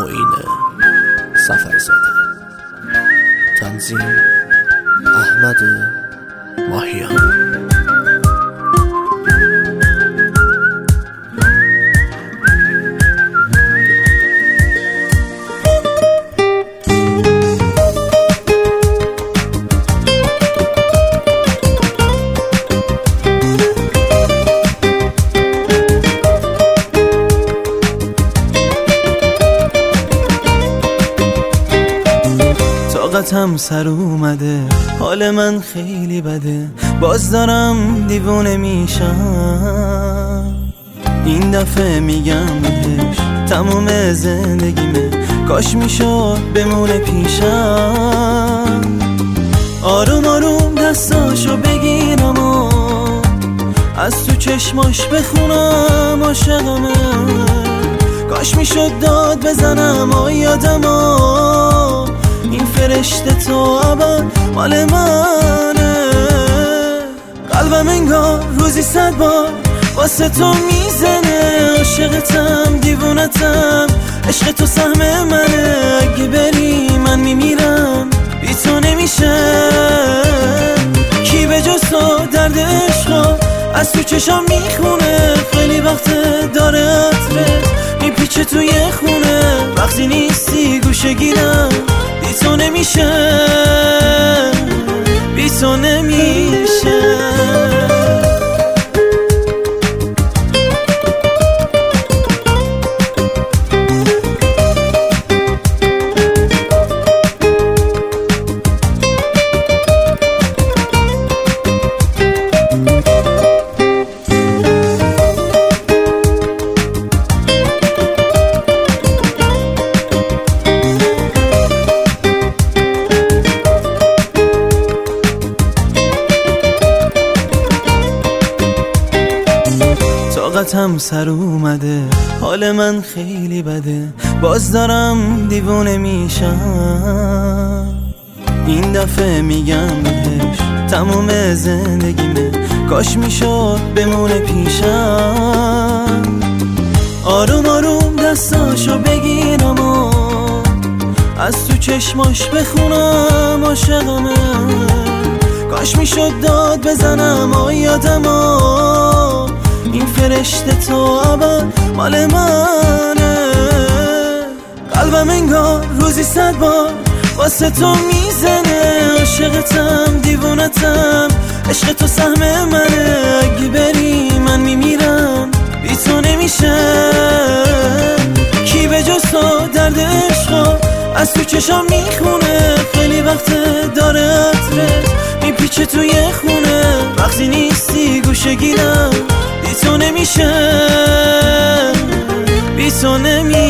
معین سفرزاده، تنظیم احمد ماهیان. طاقتم سر اومده، حال من خیلی بده، باز دارم دیوونه میشم. این دفعه میگم بهش تموم زندگیمه، کاش میشد بمونه پیشم. آروم آروم دستاشو بگیرم و از تو چشماش بخونم عاشقمه، کاش میشد داد بزنم و یادم این فرشته تو ابد مال منه. قلبم انگار روزی 100 بار واسه تو میزنه، عاشقتم دیوونتم، عشق تو سهم منه. اگه بری من میمیرم، بی تو نمیشه. کی به جز تو درد عشقا از تو چشام میخونه، خیلی وقت داره عطره میپیچه توی خونه. وقتی نیستی گوشه گیرم، بی تو نمیشه، بی تو نمیشه. طاقتم سر اومده، حال من خیلی بده، باز دارم دیوونه میشم. این دفعه میگم بهش تموم زندگیمه، کاش میشد بمونه پیشم. آروم آروم دستاشو بگیرم و از تو چشماش بخونم عاشقمه، کاش میشد داد بزنم و یادم این فرشته تو ابد مال منه. قلبم انگار روزی 100 بار واسه تو میزنه، عاشقتم دیوونتم، عشق تو سهم منه. اگه بری من میمیرم، بی تو نمیشه. کی به جز تو درد عشقا از تو چشام میخونه، خیلی وقت داره عطره میپیچه توی خونه. وقتی نیستی گوشه گیرم، بی تو نمیشه، بی تو نمیشه.